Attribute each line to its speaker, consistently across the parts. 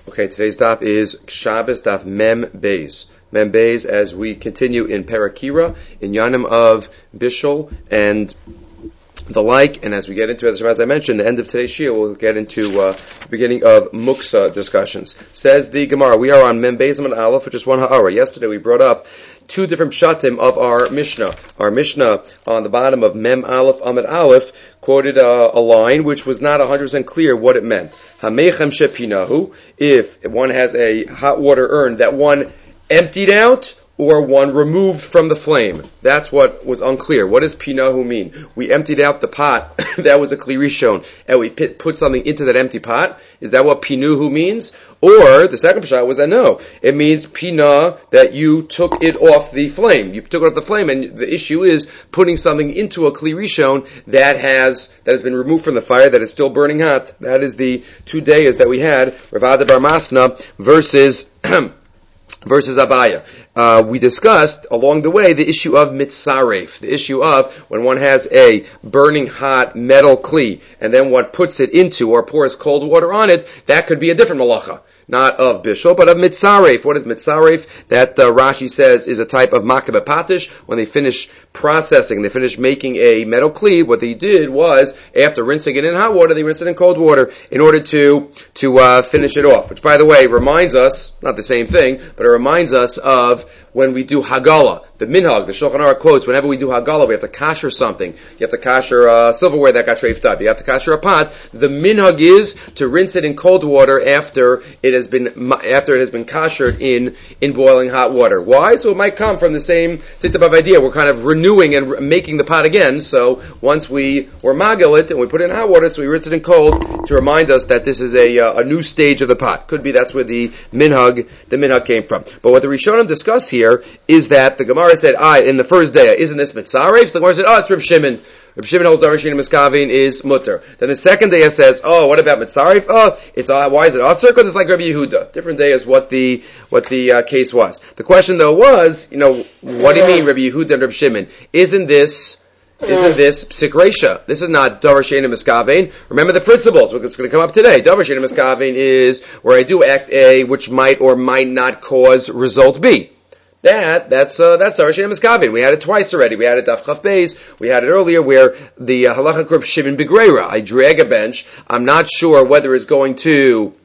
Speaker 1: Okay, today's daf is Shabbos daf Mem Beis. Mem Beis, as we continue in Parakira, in Yanim of Bishul and the like, and as we get into it, as I mentioned, the end of today's Shia, we'll get into the beginning of Muksa discussions. Says the Gemara, we are on Mem Beis Amud Aleph, which is one ha'ara. Yesterday we brought up two different pshatim of our Mishnah. Our Mishnah on the bottom of Mem Aleph Amud Aleph quoted a line which was not 100% clear what it meant. Hamechem shepinahu, if one has a hot water urn that one emptied out or one removed from the flame. That's what was unclear. What does pinahu mean? We emptied out the pot, that was a kli rishon, and we put something into that empty pot. Is that what pinuhu means? Or, the second pshat was that no, it means pina, that you took it off the flame. You took it off the flame, and the issue is putting something into a kli rishon that has been removed from the fire, that is still burning hot. That is the two days that we had, Rav Ada bar Masna versus Abaya. We discussed along the way the issue of mitzaref, the issue of when one has a burning hot metal kli and then one puts it into or pours cold water on it, that could be a different malacha. Not of bishul, but of mitzaref. What is mitzaref? That Rashi says is a type of makabeh patish. When they finish processing, they finish making a metal kli, what they did was, after rinsing it in hot water, they rinsed it in cold water in order to finish it off. Which, by the way, reminds us, not the same thing, but it reminds us of when we do Hagala. The minhag, the Shulchan Aruch quotes, whenever we do Hagala, we have to kasher something. You have to kasher silverware that got treifed up. You have to kasher a pot. The minhag is to rinse it in cold water after it has been kashered in boiling hot water. Why? So it might come from the same type of idea. We're kind of renewing and making the pot again. So once we magil it and we put it in hot water, so we rinse it in cold to remind us that this is a new stage of the pot. Could be that's where the minhag came from. But what the Rishonim discuss here is that the Gemara said, in the first day, isn't this mitzaref? So the Gemara said, it's Reb Shimon. Reb Shimon holds Davar Shein Miskavin is mutter. Then the second day it says, what about mitzaref? Why is it asur? Because it's like Rabbi Yehuda. Different day is what the case was. The question though was, what do you mean Rabbi Yehuda and Reb Shimon? Isn't this psik reisha? This is not Davar Shein Miskavin. Remember the principles. It's going to come up today. Davar Shein Miskavin is where I do act A, which might or might not cause result B. That's Davar Shein Miskavin. We had it twice already. We had it Daf Chaf Beis. We had it earlier where the halacha Reb Shimon Bigreira. I drag a bench. I'm not sure whether it's going to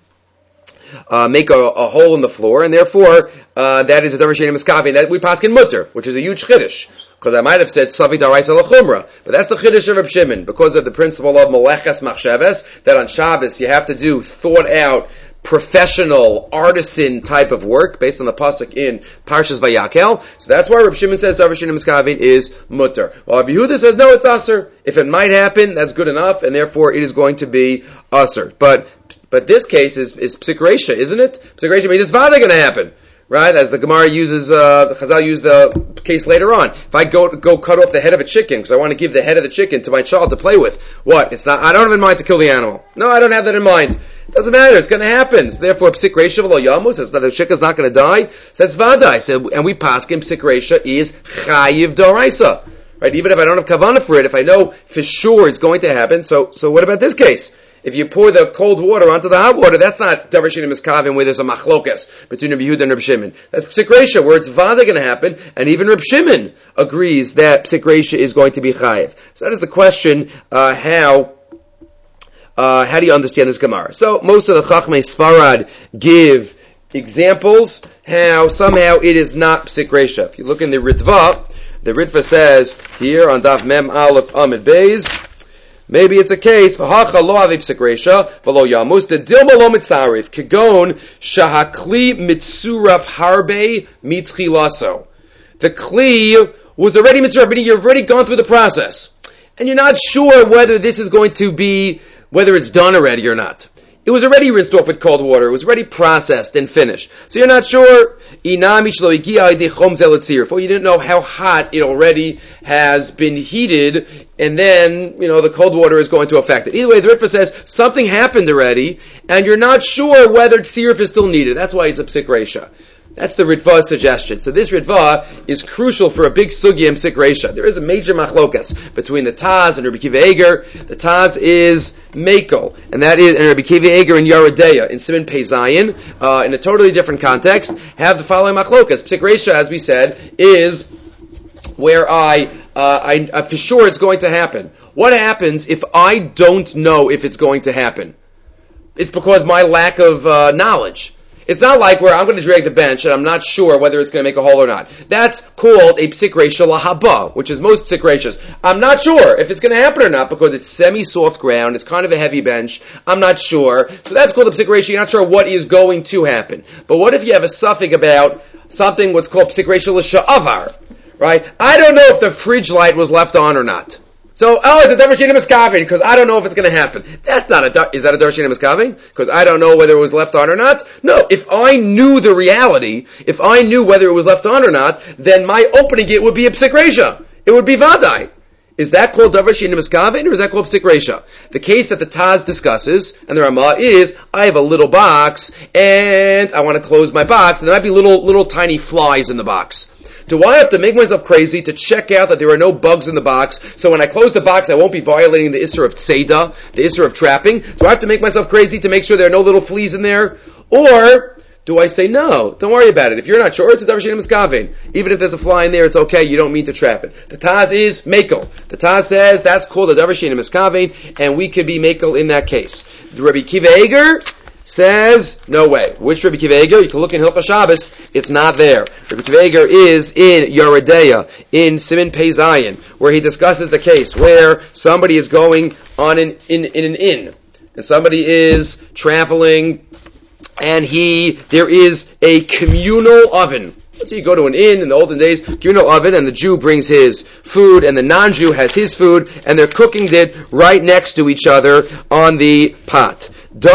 Speaker 1: make a hole in the floor, and therefore that is a Davar Shein Miskavin. That we paskin mutter, which is a huge chiddush. Because I might have said Savi Daraisa L'chumra, but that's the chiddush of Reb Shimon because of the principle of Meleches Machsheves that on Shabbos you have to do thought out, professional, artisan type of work based on the pasuk in Parshas Vayakel. So that's why Reb Shimon says Davar Shein Miskavin is mutter. While Rabbi Yehuda says no, it's asur. If it might happen, that's good enough, and therefore it is going to be asur. But this case is psik reisha, isn't it? Psik reisha means it's vada going to happen. Right, as the Gemara uses, the Chazal use the case later on. If I go cut off the head of a chicken because I want to give the head of the chicken to my child to play with, what? It's not. I don't have in mind to kill the animal. No, I don't have that in mind. Doesn't matter. It's going to happen. So therefore, psik reisha v'lo yamus. The chicken's not going to die. So that's vadai. So, and we paskin psik reisha is chayiv d'oraisa. Right? Even if I don't have kavanah for it, if I know for sure it's going to happen. So what about this case? If you pour the cold water onto the hot water, that's not Davar Shein Miskavin where there's a machlokas between Rabbi Yehuda and Reb Shimon. That's psik reisha where it's vada going to happen, and even Reb Shimon agrees that psik reisha is going to be chayiv. So that is the question, how do you understand this Gemara? So most of the Chachmei Sfarad give examples how somehow it is not psik reisha. If you look in the Ritva says here on Daf Mem Aleph Amud Beis, maybe it's a case v'hacha lo avi psik reisha v'lo yamus the dilma lo mitzarif kegon shahakli mitzuraf harbe mitchilaso. The kli was already mitzuraf, meaning you've already gone through the process, and you're not sure whether this is going to be whether it's done already or not. It was already rinsed off with cold water. It was already processed and finished. So you're not sure. Or you didn't know how hot it already has been heated, and then, the cold water is going to affect it. Either way, the Ritva says something happened already, and you're not sure whether tziruf is still needed. That's why it's a psik reisha. That's the Ritva's suggestion. So this Ritva is crucial for a big sugya in Psik Reisha. There is a major machlokas between the Taz and Rabbi Kiva Eger. The Taz is Mekel, and that is, and Rabbi Kiva Eger in Yeredeya, in Siman Pei Zayin, in a totally different context, have the following machlokas. Psik Reisha, as we said, is where I for sure it's going to happen. What happens if I don't know if it's going to happen? It's because my lack of knowledge. It's not like where I'm going to drag the bench and I'm not sure whether it's going to make a hole or not. That's called a psik reisha lahaba, which is most psik reishas. I'm not sure if it's going to happen or not because it's semi-soft ground, it's kind of a heavy bench, I'm not sure. So that's called a psik reisha, you're not sure what is going to happen. But what if you have a suffix about something what's called psik reisha l'sha'avar, right? I don't know if the fridge light was left on or not. So, it's a davar she'eino miskavin, because I don't know if it's going to happen. That's not is that a davar she'eino miskavin? Because I don't know whether it was left on or not? No, if I knew the reality, if I knew whether it was left on or not, then my opening it would be a psik reisha. It would be vadai. Is that called davar she'eino miskavin, or is that called psik reisha? The case that the Taz discusses, and the Ramah, is, I have a little box, and I want to close my box, and there might be little tiny flies in the box. Do I have to make myself crazy to check out that there are no bugs in the box, so when I close the box I won't be violating the Isser of Tzeda, the Isser of trapping? Do I have to make myself crazy to make sure there are no little fleas in there? Or do I say, no, don't worry about it. If you're not sure, it's a davar she'eino miskavin. Even if there's a fly in there, it's okay, you don't mean to trap it. The Taz is Mekel. The Taz says that's called a davar she'eino miskavin, and we could be Mekel in that case. The Rabbi Kiva Eger says, no way. Which Rabbi Kiva Eger? You can look in Hilchos Shabbos, it's not there. Rabbi Kiva Eger is in Yeredeya, in Siman Pei Zayin, where he discusses the case where somebody is going on in an inn, and somebody is traveling, and there is a communal oven. So you go to an inn in the olden days, communal oven, and the Jew brings his food, and the non-Jew has his food, and they're cooking it right next to each other on the pot.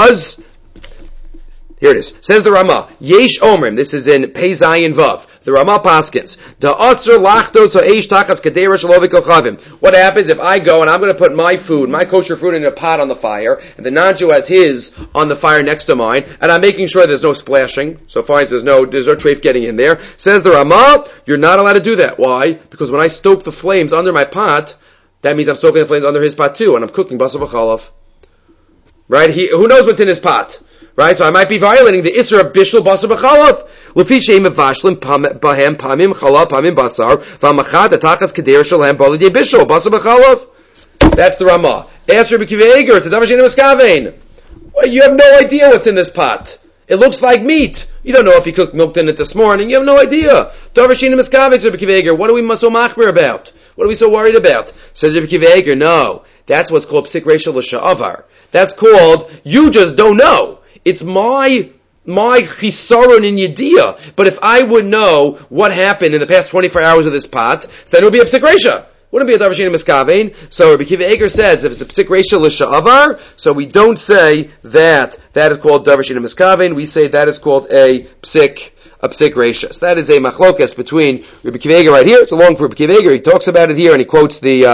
Speaker 1: Here it is. Says the Ramah, Yesh Omrim, this is in Pei Zayin Vav. The Ramah Paskins, Da Asr Lachtos Ha'esh Tachas Kadera Shelo V'Kochavim. What happens if I go and I'm going to put my food, my kosher food, in a pot on the fire, and the non-Jew has his on the fire next to mine, and I'm making sure there's no splashing, so far as there's no treif getting in there. Says the Ramah, you're not allowed to do that. Why? Because when I stoke the flames under my pot, that means I'm stoking the flames under his pot too, and I'm cooking basar v'chalav. Right? Who knows what's in his pot? Right? So I might be violating the Isser of Bishul Basar B'chalav. Lufi she'im mevashlim bahem pamim chalav pamim basar v'amachad atachas keder shalem b'alidei Bishul Basar B'chalav. That's the Ramah. Ask Rabbi Kiva Eger, it's a davar she'eino miskavin. Well, you have no idea what's in this pot. It looks like meat. You don't know if he cooked milk in it this morning. You have no idea. Davar she'eino miskavin, Rabbi Kiva Eger. What are we so machmir about? What are we so worried about? Says Rabbi Kiva Eger, no. That's what's called psik reisha l'sha'avar. That's called, you just don't know. It's my chisaron in Yediyah. But if I would know what happened in the past 24 hours of this pot, so then it would be a psik reisha. Wouldn't be a davar she'eino miskavin. So Rabbi Kiva Eger says if it's a psik reisha l'sha'avar, so we don't say that is called davar she'eino miskavin. We say that is called a psik reisha. So that is a machlokas between Rabbi Kiva Eger right here. It's a long Rabbi Kiva Eger. He talks about it here and he quotes the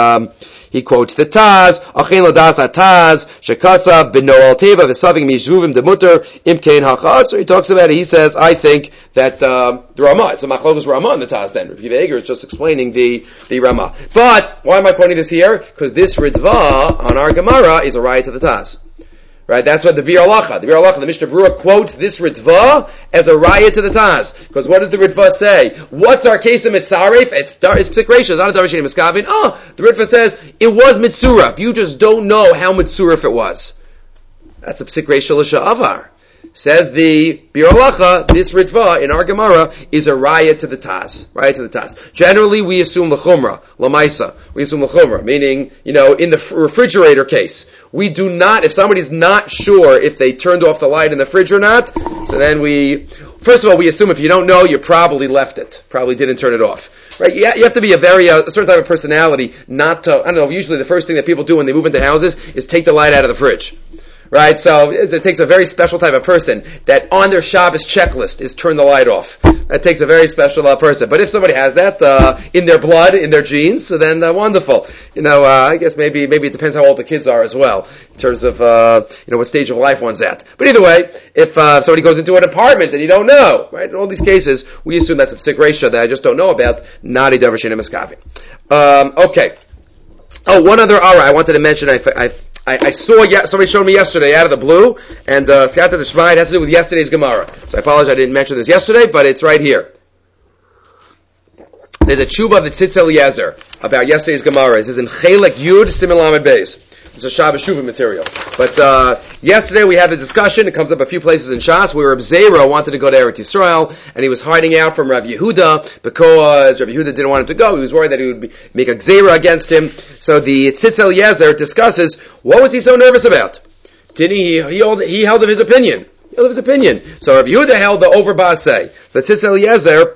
Speaker 1: Taz, Achin Ladas HaTaz, Shekasav ben Noel Teva, V'saving Mishuvim Demuter, Imkein Hachas. So he talks about it, he says, I think that, the Ramah, it's a Machlokas Ramah in the Taz then. Rabbi Kiva Eger is just explaining the Ramah. But, why am I pointing this here? Because this Ritva on our Gemara is a riot to the Taz. Right, that's what the Bir Halacha, the Mishnah Berurah quotes this Ritva as a riot to the Taz. Because what does the Ritva say? What's our case of Mitzaref? It's psik reisha, it's not a davar she'eino miskavin. The Ritva says, it was Mitzuraf. You just don't know how Mitzuraf it was. That's a psik reisha l'sha'avar. Says the Bir Halacha, this Ritva in our Gemara is a riot to the Taz. Riot to the Taz. Generally, we assume l'chumra, l'maisa. We assume l'chumra, meaning, in the refrigerator case, we do not, if somebody's not sure if they turned off the light in the fridge or not, so then first of all, we assume if you don't know, you probably left it. Probably didn't turn it off. Right? You have to be a certain type of personality not to, I don't know, usually the first thing that people do when they move into houses is take the light out of the fridge. Right, so it takes a very special type of person that on their Shabbos checklist is turn the light off. That takes a very special person. But if somebody has that in their blood, in their genes, so then wonderful. I guess maybe it depends how old the kids are as well, in terms of what stage of life one's at. But either way, if somebody goes into an apartment and you don't know, right? In all these cases, we assume that's a psik reisha that I just don't know about. Nadi davar she'eino miskaven. Okay. Oh, one other aura I wanted to mention. I saw somebody showed me yesterday out of the blue, and Siyata D'Shmai, it has to do with yesterday's Gemara. So I apologize I didn't mention this yesterday, but it's right here. There's a tshuva of the Tzitz Eliezer about yesterday's Gemara. It says in Chelek Yud Siman Lamed Beis. It's a Shabbos Shuvah material. But yesterday we had the discussion. It comes up a few places in Shas where Reb Zera wanted to go to Eretz Yisrael, and he was hiding out from Rav Yehuda because Rav Yehuda didn't want him to go. He was worried that he would make a Gzera against him. So the Tzitz Eliezer discusses, what was he so nervous about? Didn't he held of his opinion. He held of his opinion. So Rav Yehuda held the over Basei. So Tzitz Eliezer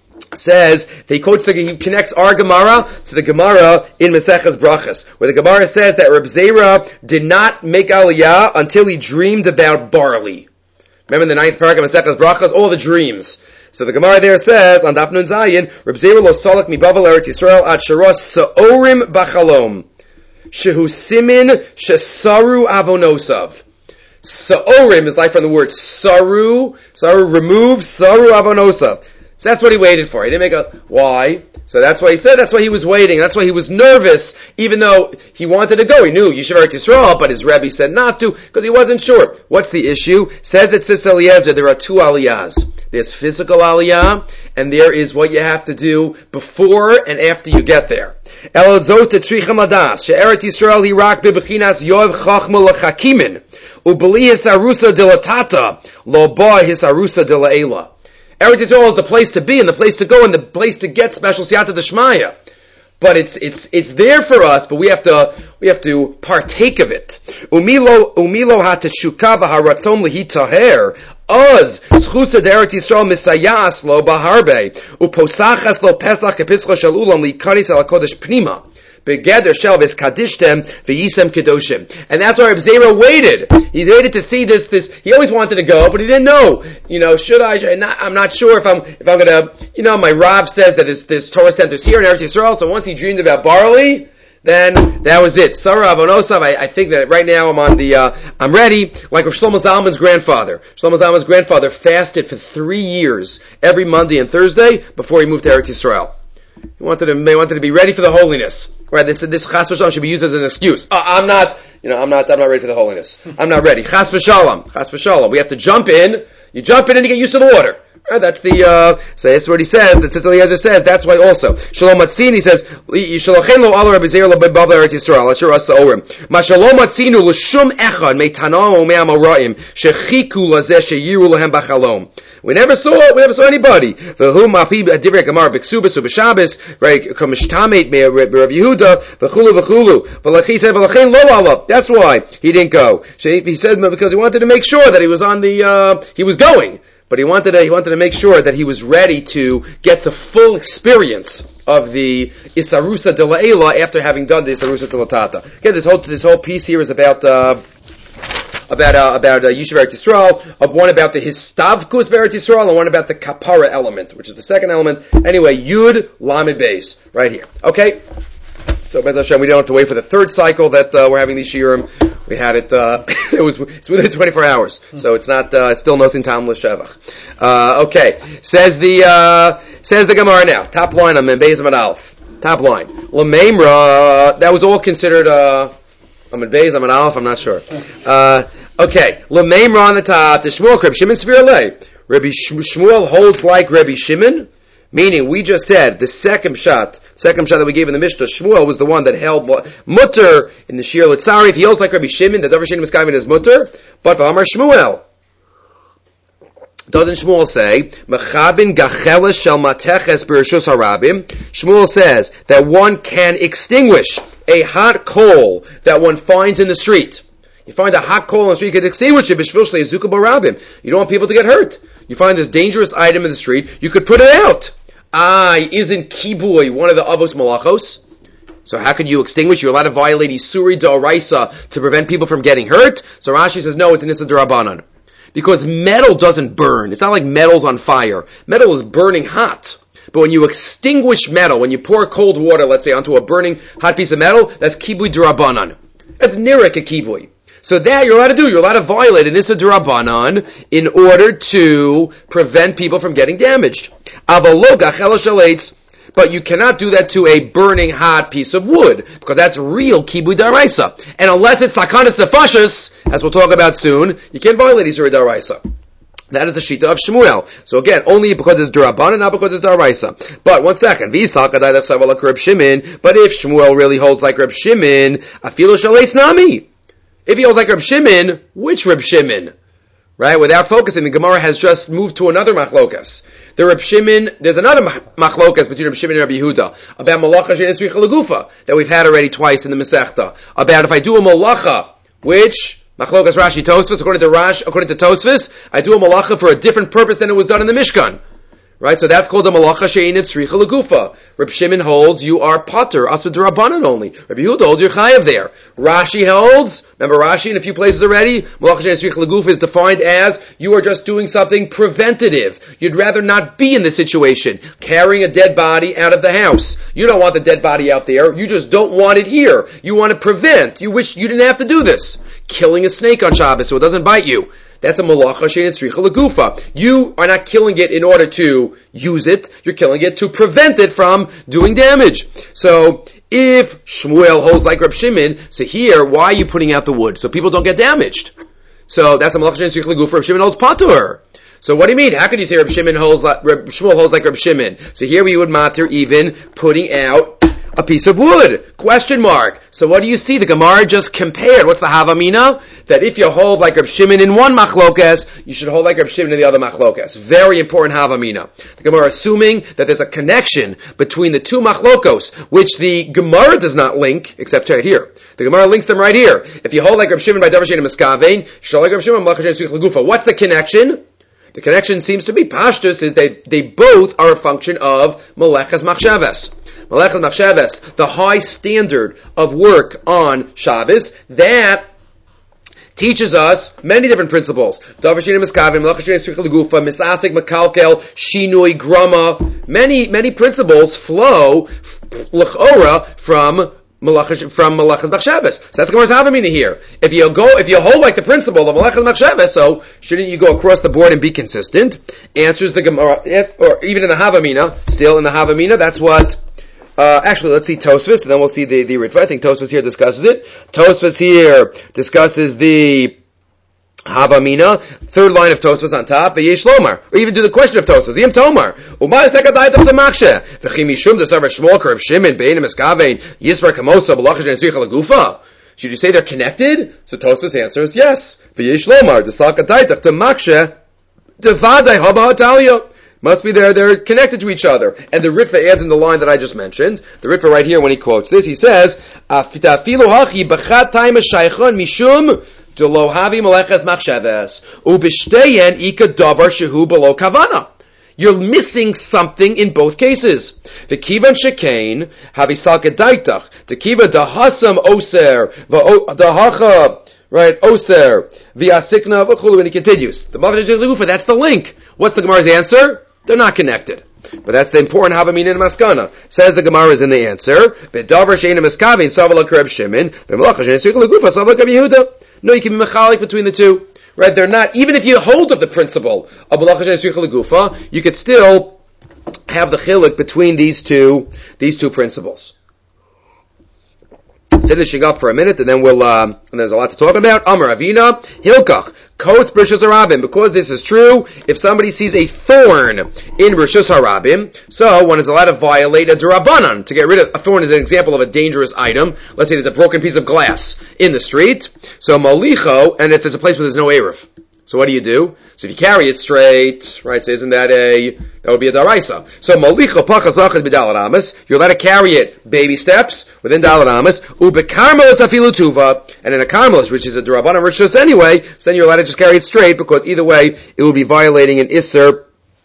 Speaker 1: says, he connects our Gemara to the Gemara in Maseches Brachas, where the Gemara says that Reb Zera did not make Aliyah until he dreamed about barley. Remember in the 9th paragraph of Maseches Brachas, all the dreams. So the Gemara there says, on Daf Nun Zayin, Reb Zera lo salak mi bavel Eretz Yisrael ad sharos sa'orim b'chalom, shehu simin shesaru avonosav. Sa'orim is like from the word saru, remove, saru avonosav. So that's what he waited for. He didn't make a, why? So that's why he said, that's why he was waiting. That's why he was nervous, even though he wanted to go. He knew Yeshiva Eretz Yisrael, but his Rebbe said not to, because he wasn't sure. What's the issue? Says that Tzitz Eliezer, there are two aliyahs. There's physical aliyah, and there is what you have to do before and after you get there. Elodzot tetzrichem ladas, she'Eretz Yisrael hirak bebechinas yov chachma lechakimin, ubeli his arusa dilatata, lo ba his arusa dilaela. Eretz Yisrael is the place to be and the place to go and the place to get special siyata d'shmaya. But it's there for us, but we have to partake of it. Umilo hatetchuka v'haratzon lehitaher az zchusa d'Eretz Yisrael misayas lo baharbe uposachas lo pesach kepischa shel ulam likanis al kodesh pnima. Begeder shelvis kadishtem v'yisem kedoshim, and that's why Reb Zera waited. He waited to see this. He always wanted to go, but he didn't know. Should I? I'm not sure if I'm gonna. My Rav says that there's Torah centers here in Eretz Yisrael. So once he dreamed about barley, then that was it. Sarah Avonosav. I think that right now I'm ready. Like Shlomo Zalman's grandfather. Shlomo Zalman's grandfather fasted for 3 years every Monday and Thursday before he moved to Eretz Yisrael. He wanted to be ready for the holiness. Right? This chas v'shalom should be used as an excuse. I'm not ready for the holiness. I'm not ready. Chas v'shalom. We have to jump in. You jump in and you get used to the water. Right? That's so that's what he says. That Tzitz Eliezer says. That's why also Shalom Matzin. He says Yishalochen lo al Rabbi Zera lo bebav Eretz Yisrael. Asher asa orim. Ma Shalom Matzinu l'shum echad meitanam o me'amoraim shechiku lazeh sheyiru lehem b'chalom. We never saw anybody. V'hum api divrei Gemara b'ksubas u'b'shabes, right? Kamishtamet Rav Yehuda v'chulu. V'lachi said v'lachein lo alav. That's why he didn't go. He said because he wanted to make sure that he was he was going, but he wanted to make sure that he was ready to get the full experience of the Isarusa de La'ela after having done the Isarusa de Latata. Again, this whole piece here is about Yishuv Eretz Yisrael, one about the Histavkus Eretz Yisrael, and one about the Kapara element, which is the second element. Anyway, Yud Lamed Beis, right here. Okay? So, B'ez Hashem, we don't have to wait for the third cycle that we're having these shiurim. We had it, it's within 24 hours. So it's not, it's still Nosin Tam L'Shevach. Okay. Says the Gemara now. Top line on Beis Amud Aleph. Top line. L'meimra, that was all considered, Amud Beis, Amud Aleph, I'm not sure. Okay, L'meimra on the top, the Shmuel, Rabbi Shimon Svir Lei. Rabbi Shmuel holds like Rabbi Shimon, meaning we just said the second shot that we gave in the Mishnah, Shmuel was the one that held mutter in the Shir Litzari. If he holds like Rabbi Shimon, that Rabbi Shimon is is mutter, but V'amar Shmuel. Doesn't Shmuel say, Mechabin gacheles shel mateches b'reshus harabim? Shmuel says that one can extinguish a hot coal that one finds in the street. You find a hot coal in the street, you can extinguish it. You don't want people to get hurt. You find this dangerous item in the street, you could put it out. Isn't kibui one of the avos malachos? So how could you extinguish? You're allowed to violate Isuri D'Oraisa to prevent people from getting hurt? So Rashi says, no, it's an Issa D'Rabbanan. Because metal doesn't burn. It's not like metal's on fire. Metal is burning hot. But when you extinguish metal, when you pour cold water, let's say, onto a burning hot piece of metal, that's kibui d'Rabbanan. That's nirek a kibui. So that you're allowed to do. You're allowed to violate an issa d'Rabbanan in order to prevent people from getting damaged. But you cannot do that to a burning hot piece of wood, because that's real kibui d'Oraisa. And unless it's sakanas nefashos, as we'll talk about soon, you can't violate issa d'Oraisa. That is the shita of Shmuel. So again, only because it's D'Rabbanan, not because it's D'Oraisa. But one second. But if Shmuel really holds like Reb Shimon, afilu shaleis nami. If he holds like Reb Shimon, which Reb Shimon? Right? Without focusing, the Gemara has just moved to another machlokas. There's another machlokas between Reb Shimon and Reb Yehuda about malacha she'ein tzricha legufa that we've had already twice in the Masechta. About if I do a malacha, which Machlokas Rashi Tosfos, according to Tosfos, I do a malacha for a different purpose than it was done in the Mishkan. Right? So that's called a malacha she'ein tzricha legufa. Reb Shimon holds you are pater, asur d'Rabbanan only. Reb Yehuda holds you're chayav there. Rashi holds, remember Rashi in a few places already, malacha she'ein tzricha legufa is defined as you are just doing something preventative. You'd rather not be in this situation, carrying a dead body out of the house. You don't want the dead body out there. You just don't want it here. You want to prevent. You wish you didn't have to do this. Killing a snake on Shabbos so it doesn't bite you. That's a malacha she'ein tzricha legufa. You are not killing it in order to use it. You're killing it to prevent it from doing damage. So, if Shmuel holds like Reb Shimon, so here, why are you putting out the wood? So people don't get damaged. So, that's a malacha she'ein tzricha legufa. Reb Shimon holds patur. So what do you mean? How could you say Shmuel holds like Reb Shimon? So here we would matter even putting out a piece of wood. Question mark. So what do you see? The Gemara just compared. What's the Havamina? That if you hold like Reb Shimon in one machlokas, you should hold like Reb Shimon in the other machlokas. Very important Havamina. The Gemara assuming that there's a connection between the two machlokos, which the Gemara does not link, except right here. The Gemara links them right here. If you hold like Reb Shimon by davar she'ein miskavein, you should hold like Reb Shimon malacha she'ein tzricha legufa. What's the connection? The connection seems to be pashtus, is they both are a function of meleches machshavas. Malachas Machshavas, the high standard of work on Shabbos, that teaches us many different principles. Davar she'ein miskavim, malachas she'ein tzricha legufa, misasik, makalkel, shinui, grama. Many principles flow l'chora from Malachas Machshavas. So that's the Gemara's Havamina here. If you hold like the principle of Malachas Machshavas, so shouldn't you go across the board and be consistent? Answers the Gemara, or even in the Havamina, still in the Havamina, that's what. Actually, let's see Tosfos, and then we'll see the Ritva. I think Tosfos here discusses it. Tosfos here discusses the Havamina, third line of Tosfos on top, V'yesh Lomar. Or even do the question of Tosfos, Yim Tomar. Umay sekadayt of the Makshe. V'chim mishum desavar Shmuel Reb Shimon, Beinim Eskavein, Yisbar Kamosa, B'lachas she'ein tzricha legufa. Should you say they're connected? So Tosfos answers, yes. V'yesh Lomar, desakadayt of the Makshe, Devadai Haba Hatalia. Must be they're connected to each other. And the Ritva adds in the line that I just mentioned. The Ritva right here, when he quotes this, he says, Afilu hachi b'chat taim shaychon mishum delo havi meleches machshavas ubishteyen ika davar shehu below kavana. You're missing something in both cases. The kivan shekain havi salkedaitach. The kiva dahasam oser dahacha. Right, oser v'asikna v'chulu, and he continues. The Mavasheh Legufa, that's the link. What's the Gemara's answer? They're not connected. But that's the important Havamina and Maskana. Says the Gemara is in the answer. B'davar she'ein miskavin savala Reb Shimon, b'malacha she'ein tzricha legufa savala Reb Yehuda. No, you can be mechalik between the two. Right, they're not, even if you hold of the principle of malacha she'ein tzricha legufa, you could still have the chiluk between these two principles. Finishing up for a minute, and then and there's a lot to talk about. Amar Avina, Hilkach, Kotes Rishus Harabim. Because this is true, if somebody sees a thorn in Rishus Harabim, so one is allowed to violate a D'Rabbanan. To get rid of a thorn is an example of a dangerous item. Let's say there's a broken piece of glass in the street. So Malicho, and if there's a place where there's no Eruv. So what do you do? So if you carry it straight, right, so isn't that would be a daraisa. So malicha pachas lachas b'dalat amas, you're allowed to carry it baby steps within dalat amas, ubekarmelis afilu tuva, and in a karmelis, which is a d'Rabbanan rishus anyway, so then you're allowed to just carry it straight, because either way, it will be violating an isser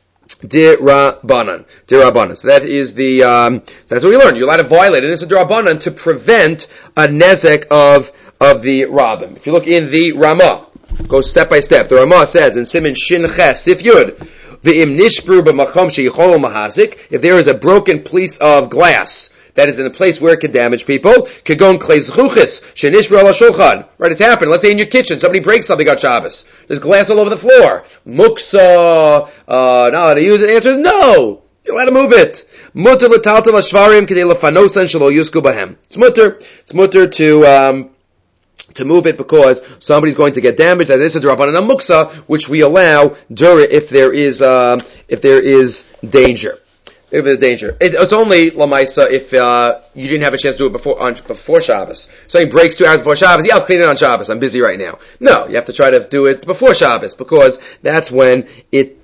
Speaker 1: d'Rabbanan. So that is that's what we learned. You're allowed to violate an isser d'Rabbanan to prevent a nezek of the Rabbim. If you look in the Ramah, goes step by step. The Ramah says in Siman Shin Ches Sif Yud, V'im nishbru b'makom sheyichol mahazik, if there is a broken piece of glass that is in a place where it can damage people, kegon klei zchuchis shenishbru ala shulchan. Right, it's happened. Let's say in your kitchen, somebody breaks something on Shabbos. There's glass all over the floor. Muksa, not allowed to use it. The answer is no. You're allowed to move it. Mutter l'taltel hashvarim k'dei lefanosan shelo yusku bahem. It's mutter. It's mutter to move it because somebody's going to get damaged. That is a drabanan muksa, which we allow during if there is danger. If there's danger, it's only lamaisa if you didn't have a chance to do it before Shabbos. Something breaks 2 hours before Shabbos. Yeah, I'll clean it on Shabbos. I'm busy right now. No, you have to try to do it before Shabbos because that's when you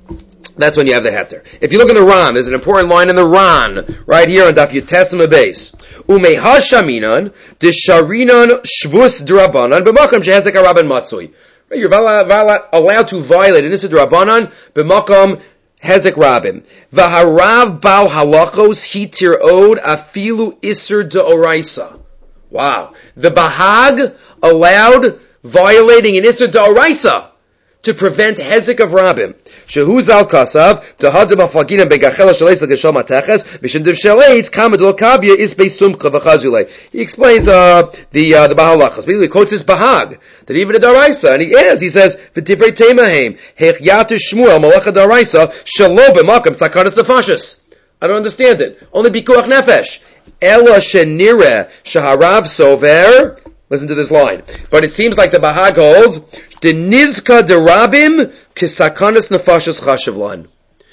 Speaker 1: have the heter. If you look in the Ran, there's an important line in the Ran right here on Daf Yutesima base. Umeha shaminan d'sharinan shvus drabanan b'makam shehezek haraban matzui. You're allowed to violate an issa drabanan b'makam hezek rabim. V'harav bal halachos hitir od afilu iser deoraisa. Wow, the Bahag allowed violating an iser deoraisa to prevent hezek of rabim. Shehuz al kasav tahadim afagina begachela shaleis l'geshal mateches mishendiv shaleitz kamad l'kabya is beisumcha v'chazulei. He explains the Bahalachas. Basically, he quotes his Bahag that even a daraisa, and he says v'divrei temahem hechyatu shmuel malacha daraisa shalo b'makam sakanas nefashis. I don't understand it. Only bikuach nefesh. Ela shenire shaharav sover. Listen to this line. But it seems like the Bahag holds the nizka derabim kisakanas nefashis chashavlan.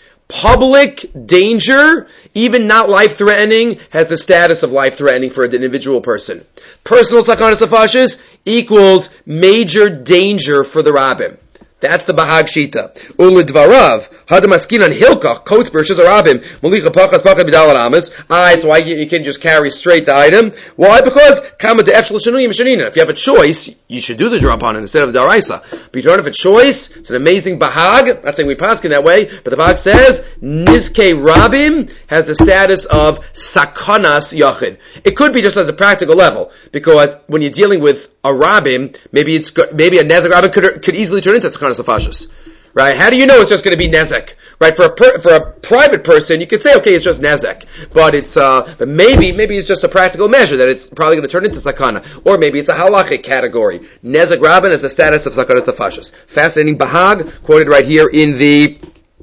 Speaker 1: Public danger, even not life-threatening, has the status of life-threatening for an individual person. Personal sakanas nefashis equals major danger for the rabbim. That's the Bahag Shita. Ulidvarav, Hadamaskinan Hilkach, Kotes Bershas Arabim, Malicha Pachas Pachas Bidal Amas. It's why you can just carry straight the item. Why? Because Kama de Efshel Shanuyim Shanina. If you have a choice, you should do the Drabanan instead of the Daraisa. But you don't have a choice, it's an amazing Bahag. I'm not saying we paskin that way, but the Bahag says, Nizke Rabim has the status of Sakanas Yachid. It could be just as a practical level, because when you're dealing with a Rabim, maybe a Nezek Rabim could easily turn into Sakanas Nefashis. Right? How do you know it's just going to be Nezek? Right? For a private person, you could say, okay, it's just Nezek. But but maybe it's just a practical measure that it's probably going to turn into Sakana. Or maybe it's a halachic category. Nezek Rabin has the status of Sakanas Nefashis. Fascinating Bahag, quoted right here in the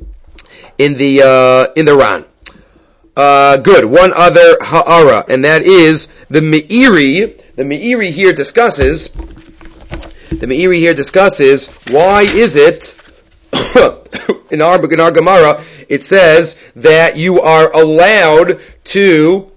Speaker 1: Ran. Good. One other ha'ara, and that is the Meiri. The Meiri here discusses why is it in our Gemara it says that you are allowed to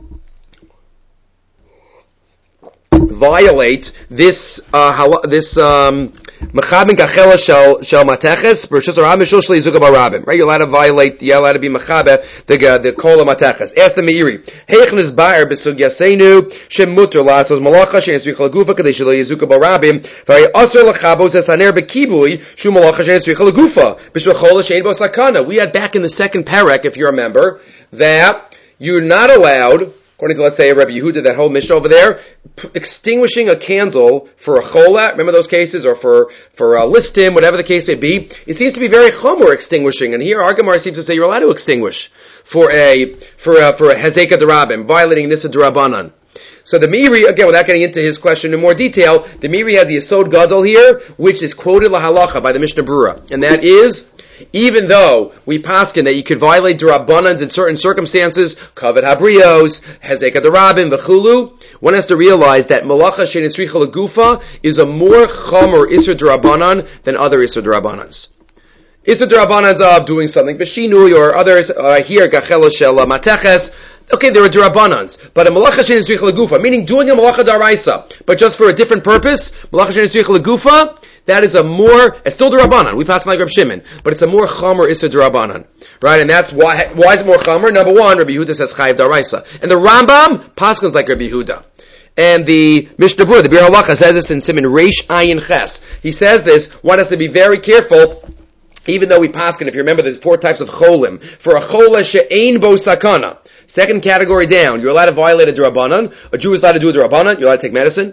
Speaker 1: violate this Mechabin kachela shel mateches b'rishus harabim shul shli yizukah barabim. Right, you're allowed to violate. You're allowed to be mechabe the kol mateches. Ask the Meiri. Heichnis ba'er b'sugyasenu shemuter lasos malacha she'esrich lagufa kadei shelo yizukah barabim. V'hay asur lachabos esaner bekibui shu malacha she'esrich lagufa b'shul chol she'en bo sakana. We had back in the second parak, if you remember, that you're not allowed, according to, let's say, Rabbi Yehuda, that whole Mishnah over there, extinguishing a candle for a chola, remember those cases, or for a listim, whatever the case may be, it seems to be very chomer extinguishing, and here our Gemara seems to say you're allowed to extinguish for a hezeka derabim, violating nisa derabanan. So the Meiri, again, without getting into his question in more detail, the Meiri has the Yesod Gadol here, which is quoted lahalacha by the Mishnah Brura, and that is, even though we paskin that you could violate derabbanans in certain circumstances, kavod habrios, hezeka derabim, v'chulu, one has to realize that malacha she'en esricha legufa is a more chomer isur derabbanan than other isur derabbanans. Isur derabbanans of doing something b'shinui or others here gachela shel mateches. Okay, there are derabbanans, but a malacha she'en esricha legufa, meaning doing a malacha daraisa, but just for a different purpose, malacha she'en esricha legufa. That is it's still D'Rabbanan. We pass like Reb Shimon, but it's a more Chomer Issa D'Rabbanan. Right? And that's why is it more Chomer? Number one, Rabbi Yehuda says Chayiv D'Araisa. And the Rambam, paskins like Rabbi Yehuda. And the Mishnah Brura, the Bir Halacha, says this in Siman Reish Ayin Ches. He says this, one has to be very careful, even though we paskin, if you remember, there's 4 types of cholim. For a chola she'ein bo sakana, second category down, you're allowed to violate a D'Rabbanan. A Jew is allowed to do a D'Rabbanan, you're allowed to take medicine.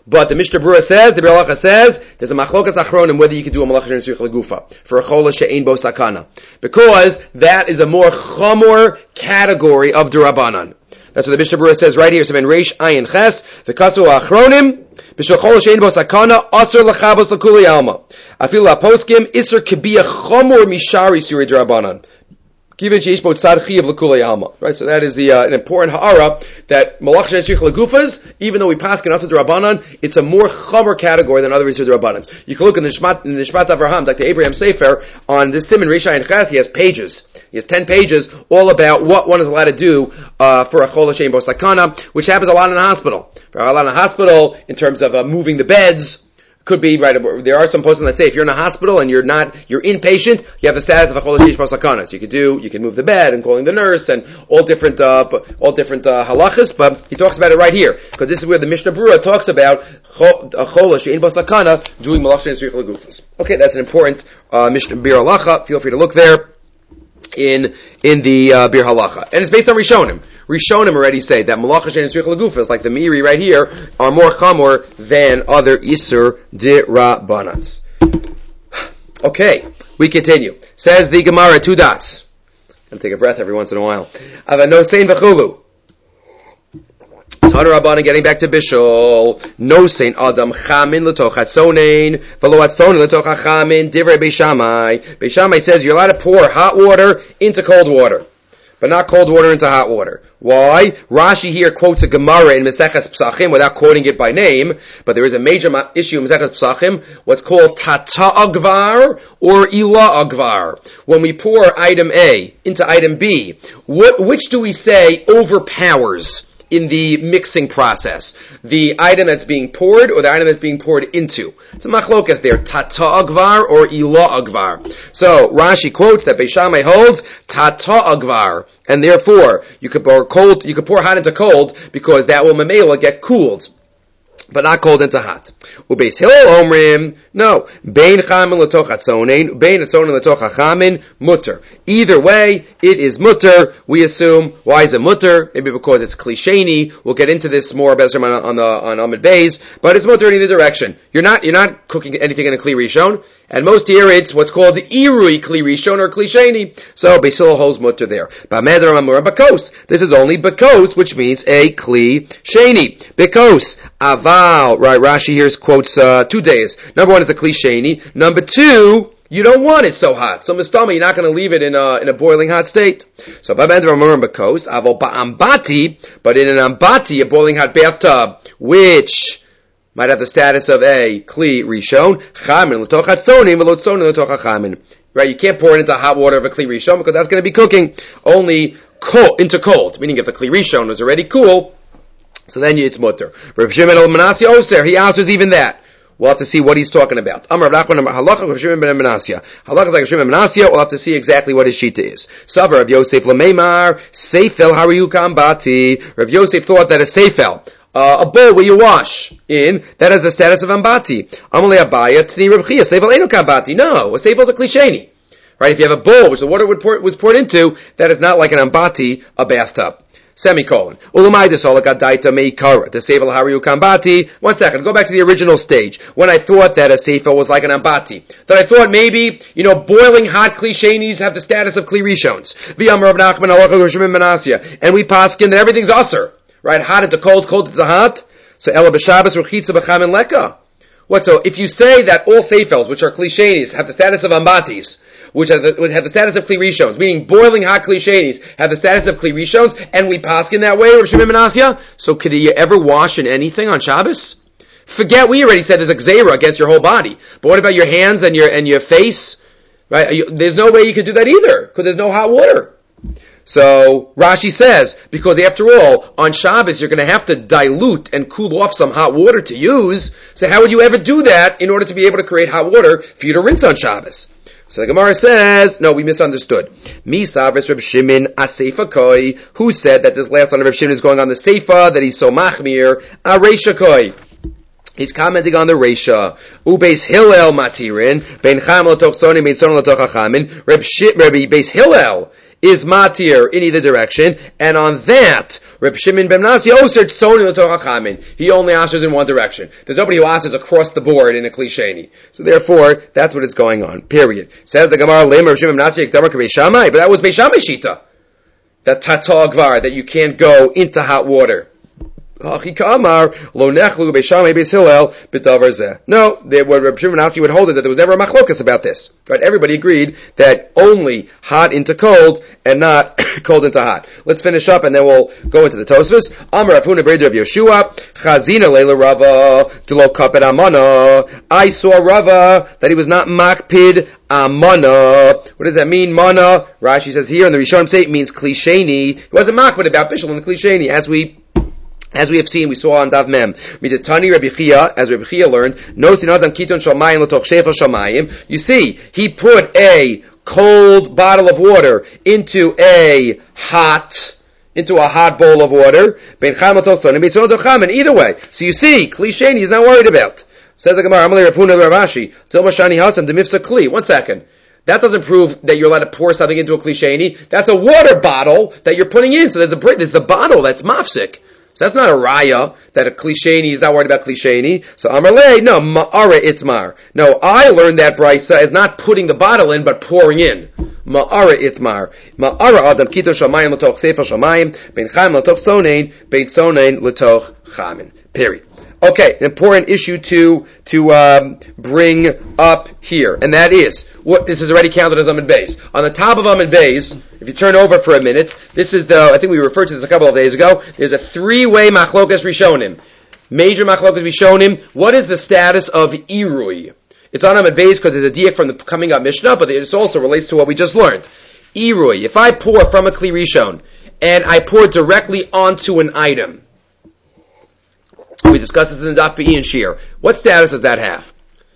Speaker 1: But the Mishnah Berurah says, the Bir Halacha says, there's a machlokas achronim whether you can do a malacha she'ein tzrich legufa for a chola she'ein bo sakana, because that is a more chamor category of derabanan. That's what the Mishnah Berurah says right here. So in Reish Ayin Ches, the kasu achronim b'shul chola she'ein bo sakana asur lechabos lekuli alma. Afilu aposkim iser kibiyah chamor mishari suri derabanan. Right, so that is the an important ha'ara that malach she'ein tzrich legufas, even though we pass kenasa d'Rabbanan, it's a more chamer category than other Isur d'Rabbanans. You can look in the Nishmat Avraham, Dr. Abraham Sefer, on this Siman Reish Ayin Ches. He has pages. He has 10 pages all about what one is allowed to do for a chol she'ein bo sakana, which happens a lot in a hospital. A lot in a hospital in terms of moving the beds. Could be, right, there are some posting that say if you're in a hospital and you're inpatient, you have the status of a chol she'ein bo sakana. So you can move the bed and calling the nurse and all different halachas, but he talks about it right here. Because this is where the Mishnah Berurah talks about a chol she'ein bo sakana doing malach she'ein tzrich legufas. Okay, that's an important Mishnah Bir Halacha. Feel free to look there in the Bir Halacha. And it's based on Rishonim. Rishonim already say that malacha she'ein tzrich legufas, like the Meiri right here, are more chamor than other Isur d'Rabbanans. Okay, we continue. Says the Gemara, 2 dots. I'll take a breath every once in a while. Ava no sein v'chulu. Tana Rabbanan, getting back to Bishul. No sein adam chamin l'toch hatzonein v'lo hatzonein l'toch hachamin divrei Beis Shammai. Beis Shammai says you're allowed to pour hot water into cold water, but not cold water into hot water. Why? Rashi here quotes a Gemara in Maseches Pesachim without quoting it by name, but there is a major issue in Maseches Pesachim, what's called Tata Agvar or Ila Agvar. When we pour item A into item B, which do we say overpowers in the mixing process? The item that's being poured or the item that's being poured into? It's a machlokas there, Tata Agvar or Ila Agvar. So Rashi quotes that Beis Shammai holds Tata Agvar, and therefore you could pour hot into cold because that will mamela get cooled, but not cold into hot. Ubeis Hillel Omrim, no. Bein chamin l'toch hatzonein, bein hatzonein l'toch hachamin, mutter. Either way, it is mutter, we assume. Why is it mutter? Maybe because it's klisheni. We'll get into this more on Amid Beis, but it's mutter in either direction. You're not cooking anything in a kli rishon. And most here it's what's called the irui kli rishon or klisheni. So Beis Hillel holds mutter there. Ba'meder amura bakos. This is only bakos, which means a kli sheni. Bakos aval. Right, Rashi here quotes 2 days. Number 1 is a kli sheni. Number 2, you don't want it so hot. So mistama, you're not going to leave it in a boiling hot state. So ba'meder amura bakos aval ba'ambati, but in an ambati, a boiling hot bathtub, which might have the status of a kli rishon, chamin l'toch hatzonim v'lo tzonim l'toch hachamin. Right, you can't pour it into hot water of a kli rishon because that's going to be cooking only into cold. Meaning, if the kli rishon was already cool, so then it's mutter. Reb Shimon ben Menasya Oser, he answers even that. We'll have to see what he's talking about. Amar Rav Nachman halacha Reb Shimon ben Menasya. Halacha is like Reb Shimon ben Menasya. We'll have to see exactly what his shita is. Savar Rav Yosef lemeimar seifel hariyu kambati. Rav Yosef thought that a seifel, a bowl where you wash in, that has the status of ambati. Amalei Abaya Tni Reb Chia seifel eno kambati. No, a seifel is a klisheni. Right? If you have a bowl which the water was poured into, that is not like an ambati, a bathtub. Semicolon. Ulamaydis olakadaita meikara. The seifel hariyu kambati. 1 second. Go back to the original stage. When I thought that a seifel was like an ambati. That I thought maybe, boiling hot klishenis have the status of kli rishons. V'yamar Rav Nachman halacha Reb Shimon ben Menasya. And we paskin that everything's usher. Right? Hot into cold, cold into hot. So ela b'shabas ruchitza b'chamin leka. What? So if you say that all seifels, which are klishenis, have the status of ambatis, which have the status of kli rishons, meaning boiling hot klishenis have the status of kli rishons, and we paskin that way, Reb Shimon ben Menasya. So could you ever wash in anything on Shabbos? Forget, we already said there's a gzeira against your whole body. But what about your hands and your face? Right? There's no way you could do that either, because there's no hot water. So Rashi says, because after all, on Shabbos you're going to have to dilute and cool off some hot water to use. So how would you ever do that in order to be able to create hot water for you to rinse on Shabbos? So the Gemara says, no, we misunderstood. Misav Reb Shimon Aseifa Koi, who said that this last line of Reb Shimon is going on the Seifa, that he's so machmir, Areisha Koi. He's commenting on the Reisha. Ubeis Hillel Matirin, Ben Cham L'toch Tzonim, Ben Tzonim L'toch Hachamin. Beis Hillel is matir in either direction, and on that, Reb Shimon ben Nasi oser tzoni l'toch hachamin. He only asks in one direction. There's nobody who asks across the board in a klisheni. So therefore, that's what is going on. Period. Says the Gemara, Lem Reb Shimon ben Nasi Ekdamer K'Beis Shammai, but that was Beis Shammai shita. That tata gvar, that you can't go into hot water. No, what Reb Shimon Nasi would hold is that there was never a machlokas about this. Right? Everybody agreed that only hot into cold and not cold into hot. Let's finish up and then we'll go into the Tosfos. Amar Rav Huna Breder of Yeshua, Chazina Leila Rava, Delo Kaped Amana. I saw Rava that he was not makpid Amana. What does that mean? Mana. Rashi says here, and the Rishonim say it means klisheni. He wasn't makpid about bishul and klisheni, as we have seen, we saw on Dav Mem. Midatani Rabbi Chia, as Rabbi Chia learned, Nosin Adam Kiton Shamayim L'toch Shefa Shamayim. You see, he put a cold bottle of water into a hot bowl of water. Ben Cham L'toch Sonim, Mitzvot Chamin. Either way. So you see, klisheni he's not worried about. Says the Gemara, Amalei Rav Huna Ravashi, Tel Mashani Hasam Demifsa Kli. 1 second. That doesn't prove that you're allowed to pour something into a klisheni. That's a water bottle that you're putting in. So there's the bottle that's mafsik. So that's not a raya that a klisheni is not worried about klisheni. So Amarle, no, ma'ara itmar. No, I learned that brisa is not putting the bottle in, but pouring in. Ma'ara itmar. Ma'ara adam kito shamayim l'toch sefer shamayim, ben chaim l'toch sonein, ben sonein l'toch chamin. Period. Okay, an important issue to bring up here, and that is, what this is already counted as Amud Beis. On the top of Amud Beis, if you turn over for a minute, this is I think we referred to this a couple of days ago, there's a 3-way machlokas rishonim. Major machlokas rishonim. What is the status of Irui? It's on Amud Beis because there's a diak from the coming up Mishnah, but it also relates to what we just learned. Irui, if I pour from a Kli Rishon, and I pour directly onto an item, we discussed this in the Daf Be'in Shir. What status does that have?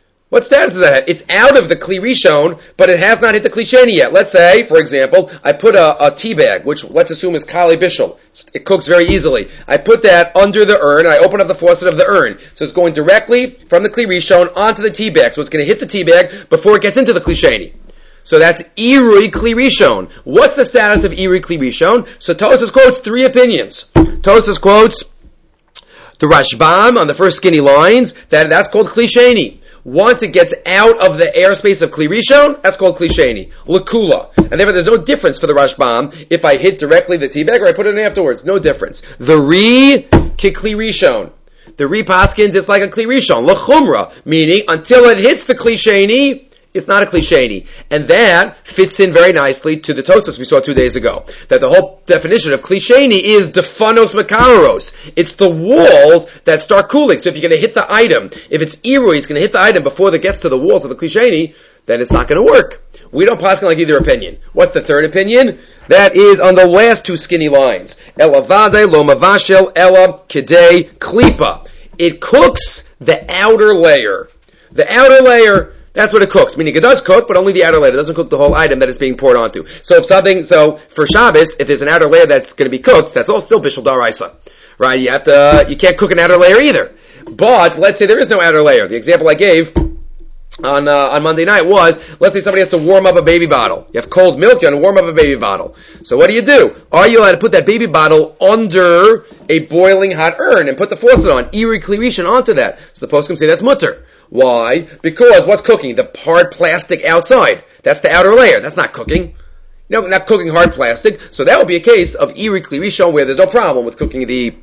Speaker 1: It's out of the Kli Rishon, but it has not hit the klisheni yet. Let's say, for example, I put a tea bag, which let's assume is Kali Bishul. It cooks very easily. I put that under the urn, and I open up the faucet of the urn. So it's going directly from the Kli Rishon onto the tea bag. So it's going to hit the tea bag before it gets into the klisheni. So that's Irui Kli Rishon. What's the status of Irui Kli Rishon? So Tosfos quotes 3 opinions. Tosfos quotes the Rashbam on the first skinny lines, that's called klisheni. Once it gets out of the airspace of Kli Rishon, that's called klisheni. L'kula. And therefore there's no difference for the Rashbam if I hit directly the tea bag or I put it in afterwards. No difference. The Ri ki Kli Rishon. The Ri Paskins, it's like a Kli Rishon. L'chumra. Meaning, until it hits the klisheni, it's not a klisheni. And that fits in very nicely to the Tosfos we saw 2 days ago. That the whole definition of klisheni is defanos makaros. It's the walls that start cooling. So if you're going to hit the item, if it's irui, it's going to hit the item before it gets to the walls of the klisheni, then it's not going to work. We don't pass like either opinion. What's the third opinion? That is on the last 2 skinny lines. Ela vade lo mavashel ela kidei klipa. It cooks the outer layer. The outer layer, that's what it cooks. Meaning it does cook, but only the outer layer. It doesn't cook the whole item that it's being poured onto. So for Shabbos, if there's an outer layer that's going to be cooked, that's all still Bishul Daraisa. Right? You can't cook an outer layer either. But, let's say there is no outer layer. The example I gave on Monday night was, let's say somebody has to warm up a baby bottle. You have cold milk, you want to warm up a baby bottle. So what do? Are you allowed to put that baby bottle under a boiling hot urn and put the faucet on, Irui Kli Rishon onto that? So the poskim say that's mutter. Why? Because what's cooking? The hard plastic outside. That's the outer layer. That's not cooking. Not cooking hard plastic. So that would be a case of Irui Kli Rishon where there's no problem with cooking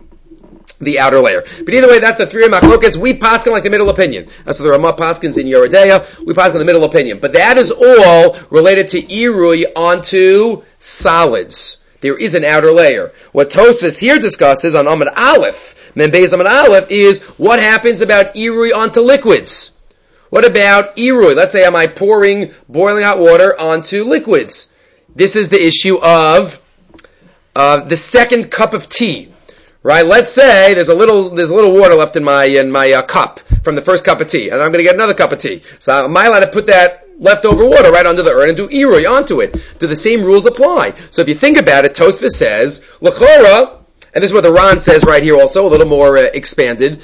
Speaker 1: the outer layer. But either way, that's the 3 machlokas. We paskin like the middle opinion. That's what the Ramah paskins in Yeridea. We paskin the middle opinion. But that is all related to Irui onto solids. There is an outer layer. What Tosfos here discusses on Amud Aleph, Membeis Amud Aleph, is what happens about Irui onto liquids. What about Irui? Let's say am I pouring boiling hot water onto liquids? This is the issue of the second cup of tea. Right? Let's say there's a little water left in my cup from the first cup of tea, and I'm going to get another cup of tea. So am I allowed to put that leftover water right under the urn and do Irui onto it? Do the same rules apply? So if you think about it, Tosfos says, L'chora, and this is what the Ran says right here also, a little more expanded,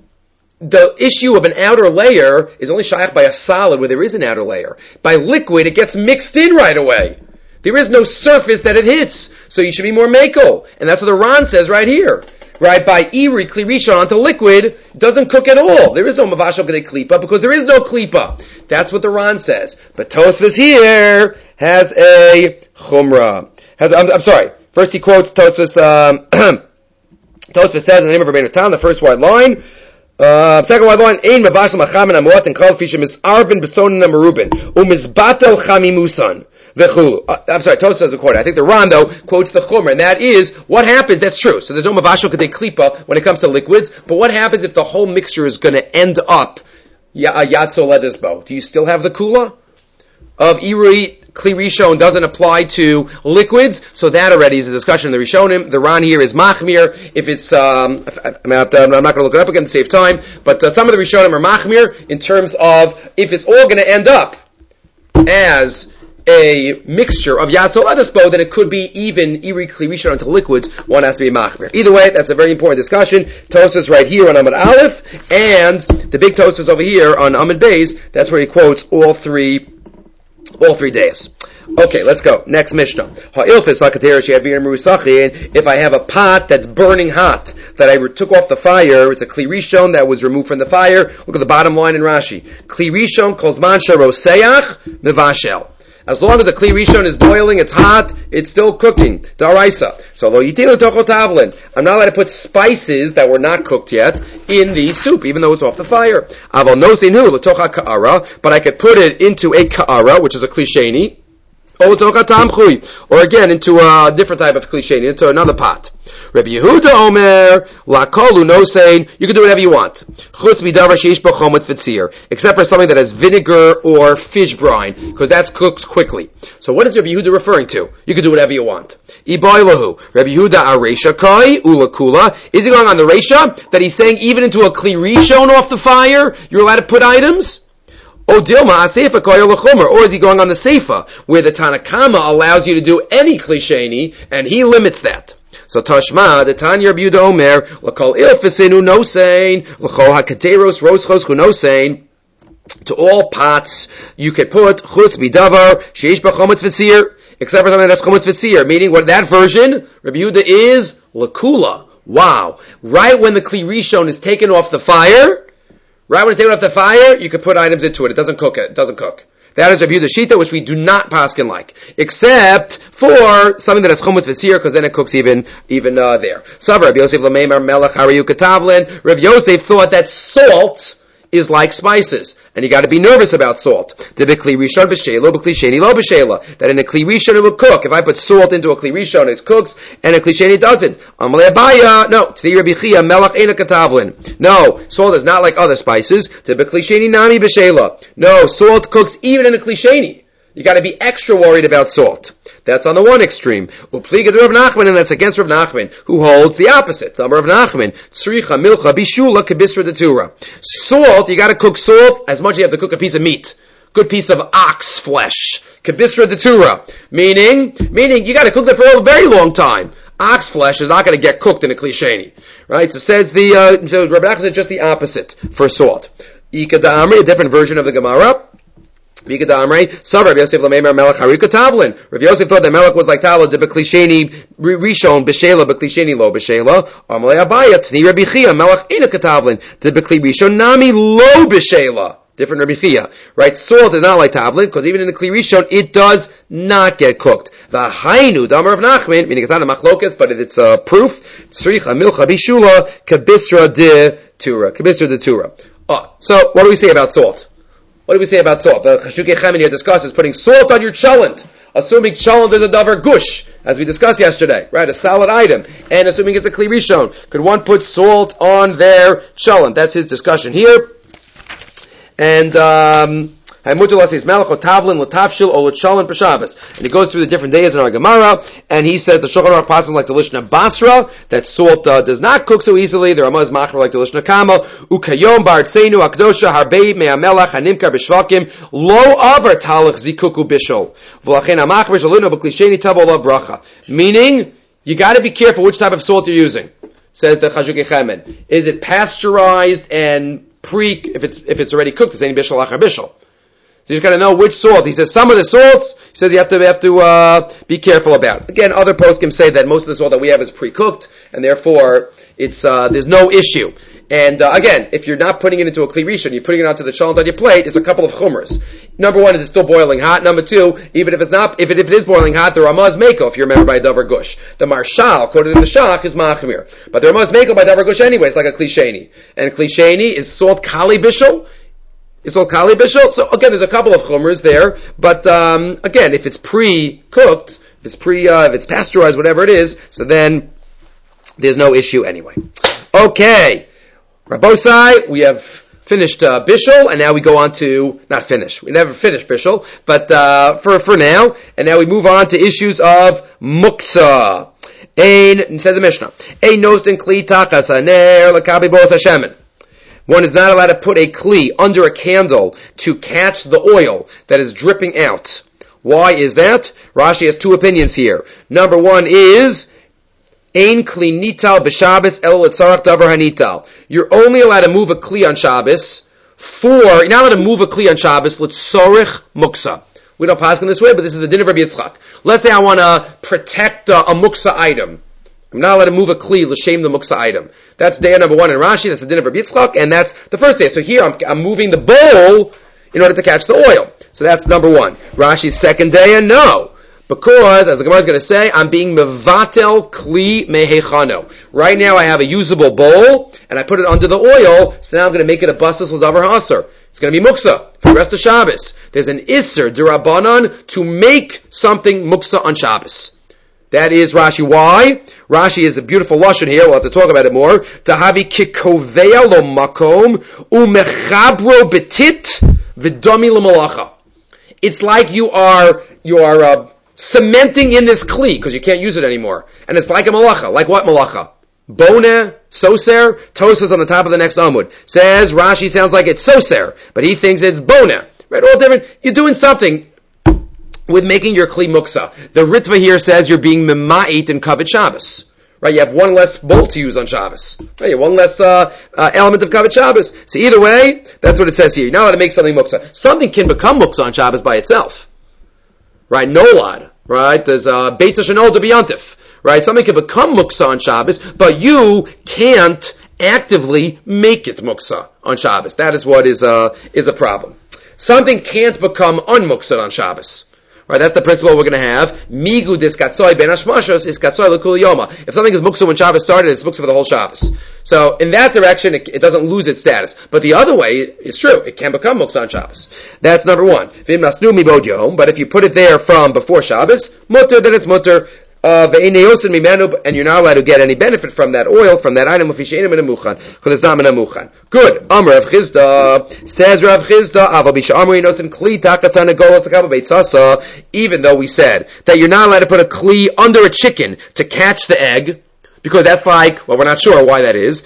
Speaker 1: the issue of an outer layer is only shaykh by a solid where there is an outer layer. By liquid, it gets mixed in right away. There is no surface that it hits. So you should be more mako. And that's what the Ran says right here. Right? By Iri Kli Rishon onto liquid, it doesn't cook at all. There is no Mavashal Kedei Klipa because there is no Klipa. That's what the Ran says. But Tosfos here has a Chumrah. I'm sorry. First he quotes Tosfos, Tosfos says in the name of Rabbeinu Tam, the first white line. Second white line, Ein Mavashal Machamin Amuat and Kal Fisha Misarvin Besonin Amarubin. Umisbatel Chamimusan. I'm sorry, Tosfos has a quote. I think the Ran, though, quotes the Chumrah, and that is, what happens, that's true. So there's no Mavashal Kedei Klipa when it comes to liquids, but what happens if the whole mixture is going to end up Yad Soledes Bo? Do you still have the Kula? Of Iri Kli Rishon doesn't apply to liquids, so that already is a discussion in the Rishonim. The Ran here is Machmir. If it's, I'm not going to look it up again to save time, but some of the Rishonim are Machmir in terms of if it's all going to end up as a mixture of Yad Soledes Bo, then it could be even Iri Kli Rishon into liquids. One has to be Machmir. Either way, that's a very important discussion. Tosfos right here on Amud Aleph, and the big Tosfos over here on Amud Beis. That's where he quotes all three days. Okay, let's go. Next Mishnah. If I have a pot that's burning hot, that I took off the fire, it's a Kli Rishon that was removed from the fire. Look at the bottom line in Rashi. Kli Rishon kolzman sheroseach mevashel. As long as the Kli Rishon is boiling, it's hot, it's still cooking. Daraisa. So lo yitilu tocho tavlin. I'm not allowed to put spices that were not cooked yet in the soup, even though it's off the fire. Aval nosinu l'tocha ka'ara, but I could put it into a ka'ara, which is a Kli Sheni, or again into a different type of Kli Sheni, into another pot. Rabbi Yehuda Omer, Lakolu Nosein, you can do whatever you want. Chutz midavar sheish bo chometz v'tzir, except for something that has vinegar or fish brine, because that cooks quickly. So what is Rabbi Yehuda referring to? You can do whatever you want. Iboilahu, Rabbi Yehuda aresha kai ulakula. Is he going on the resha that he's saying even into a Kli Rishon off the fire, you're allowed to put items? Or is he going on the Seifa, where the Tanakama allows you to do any Kli Sheni, and he limits that? So Tashma, the Tanya Rabbi Yehuda Omer, l'kol ilfasinu nosein, l'kol hakateros roschos hu nosein, to all pots, you can put chutz bidavar, sheish b'chometz v'tzir, except for something that's chometz v'tzir, meaning what that version, Rabbi Yehuda is l'kula. Wow. Right when the Kli Rishon is taken off the fire, you can put items into it. It doesn't cook. That is Rabbi Yehuda's Shita, which we do not paskin like, except for something that has chometz v'tzir, because then it cooks even there. Savar Rabbi Yosef l'meimer melech hariyu katavlin. Rabbi Yosef thought that salt is like spices, and you got to be nervous about salt. That in a Kli Rishon it will cook. If I put salt into a Kli Rishon, it cooks, and a Kli Sheni doesn't. No, salt is not like other spices. No, salt cooks even in a Kli Sheni. You got to be extra worried about salt. That's on the one extreme. Upliga Rav Nachman, and that's against Rav Nachman, who holds the opposite. Rav Nachman, tzricha milcha bishula kebisra detura. Salt, you got to cook salt as much as you have to cook a piece of meat, good piece of ox flesh. Kebisra detura, meaning you got to cook that for a very long time. Ox flesh is not going to get cooked in a Kli Sheni, right? So says so Rav Nachman said just the opposite for salt. Ika da'amri, a different version of the Gemara. Rav Yosef thought that Melech was like Tala, the Bekli Sheni Rishon, Beshela, Bekli Sheni Lo, Beshela. Amalei Abaya, Tni Rabbi Chia, Melech Ena Katavlin, the Bekli Rishon, Nami Lo Beshela. Different Rabbi Chia, right? Salt is not like Tavlin, because even in the Kli Rishon, it does not get cooked. The Hainu, Damar of Nachman, meaning it's not a machlokas, but it's a proof. Tzricha Milcha Bishula, Kabisra de Tura. So, what do we say about salt? What do we say about salt? The Chashukei Chemin here discusses putting salt on your cholent, assuming cholent is a davar gush, as we discussed yesterday, right? A solid item, and assuming it's a Kli Rishon. Could one put salt on their cholent? That's his discussion here. And and he goes through the different days in our Gemara, and he says the Shulchan Aruch passes like the Lishna Basra, that salt does not cook so easily. The Ramah is machmer like the Lishna Kama. Ukayom bartzenu akdosha harbei me'amelach hanimkar b'shvakim lo avar talach zikuku bishol v'lachen hamachmer shaluna b'klisheni tavo la bracha. Meaning, you got to be careful which type of salt you're using. Says the Chashukei Chemin. Is it pasteurized and if it's already cooked? It's any bishol achar bishol. So you just got to know which salt. He says some of the salts, he says you have to be careful about. Again, other poskim say that most of the salt that we have is pre-cooked, and therefore it's there's no issue. And again, if you're not putting it into a kli rishon, you're putting it onto the chalent on your plate, it's a couple of chumras. Number one, is it still boiling hot? Number two, even if it's not, if it is boiling hot, the Ramah is meko, if you're a member by Davar Gush. The Marshal, quoted in the Shach, is machmir. But the Ramah is meko by Davar Gush anyway, it's like a kli sheni. And kli sheni is salt kali bishul. It's all kali bishul. So again, there's a couple of chumras there. But again, if it's pre-cooked, if it's pasteurized, whatever it is, so then there's no issue anyway. Okay. Rabbosai, we have finished Bishul, and now we go on to, not finish, we never finished Bishul, but for now, and now we move on to issues of Muksa. Says the Mishnah, Ein Nostin Kli Tachas Haner Lakabi Bos Hashemen. One is not allowed to put a Kli under a candle to catch the oil that is dripping out. Why is that? Rashi has two opinions here. Number one is, Ein kli nital b'Shabbos el letzarach davar hanital. You're only allowed to move a kli on Shabbos you're not allowed to move a kli on Shabbos letzarich muksa. We don't pass in this way, but this is the din of Rabbi Yitzchak. Let's say I want to protect a muksa item. I'm not allowed to move a kli l'shem the muksa item. That's day number one in Rashi. That's the din of Rabbi Yitzchak, and that's the first day. So here I'm moving the bowl in order to catch the oil. So that's number one. Rashi's second day, and no. Because, as the Gemara is going to say, I'm being mevatel kli mehechano. Right now I have a usable bowl, and I put it under the oil, so now I'm going to make it a basis l'davar haser. It's going to be muksa for the rest of Shabbos. There's an isser d'Rabbanan to make something muksa on Shabbos. That is Rashi. Why? Rashi is a beautiful lashon here. We'll have to talk about it more. Tahavi kikovea lo makom umechabro betit v'domi l'malacha. It's like you are cementing in this kli, because you can't use it anymore. And it's like a malacha. Like what malacha? Bona, soser, Tosfos on the top of the next Amud. Says, Rashi sounds like it's soser, but he thinks it's bona. Right? All different. You're doing something with making your kli muksa. The Ritva here says you're being mema'it in Kavod Shabbos. Right? You have one less bowl to use on Shabbos. Right? You have one less element of Kavod Shabbos. So either way, that's what it says here. You're not allowed to make something muksa. Something can become muksa on Shabbos by itself. Right, nolad, right, there's Beitz HaShanol to B'Yantif, right, something can become muksa on Shabbos, but you can't actively make it muksa on Shabbos. That is what is a problem. Something can't become unmuksa on Shabbos. Right, that's the principle we're going to have. Migu diskatzoi ben hashmashos is katzoi l'kul yoma. If something is muksa when Shabbos started, it's muksa for the whole Shabbos. So in that direction, it doesn't lose its status. But the other way is true. It can become muksa on Shabbos. That's number one. Vim nasnu mibod yom. But if you put it there from before Shabbos, mutter, then it's mutter. And you're not allowed to get any benefit from that oil, from that item, because it's not menamuchan. Good. Amr Rav Chizda, says Rav Chizda, even though we said that you're not allowed to put a kli under a chicken to catch the egg, because that's like, well, we're not sure why that is.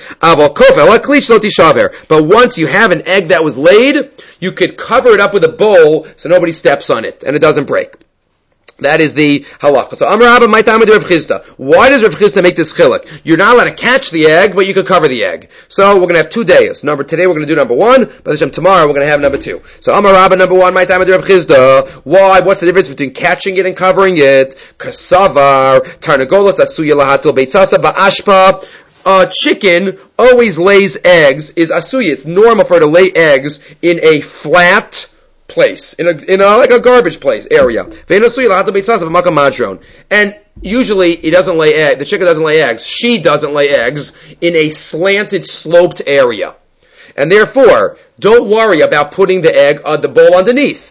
Speaker 1: But once you have an egg that was laid, you could cover it up with a bowl so nobody steps on it and it doesn't break. That is the halacha. So Amar Abba, my time with Rav Chizda. Why does Rav Chizda make this chiluk? You're not allowed to catch the egg, but you can cover the egg. So we're going to have 2 days. Today we're going to do number one, but tomorrow we're going to have number two. So Amar Abba, number one, my time with Rav Chizda. Why? What's the difference between catching it and covering it? Kasavar, tarnagolas, asuya lahatil beitzasa, ba'ashpa. A chicken always lays eggs, is asuya. It's normal for it to lay eggs in a flat place, in a like a garbage place area. And usually it doesn't lay eggs, the chicken doesn't lay eggs, she doesn't lay eggs in a slanted, sloped area. And therefore, don't worry about putting the egg on the bowl underneath.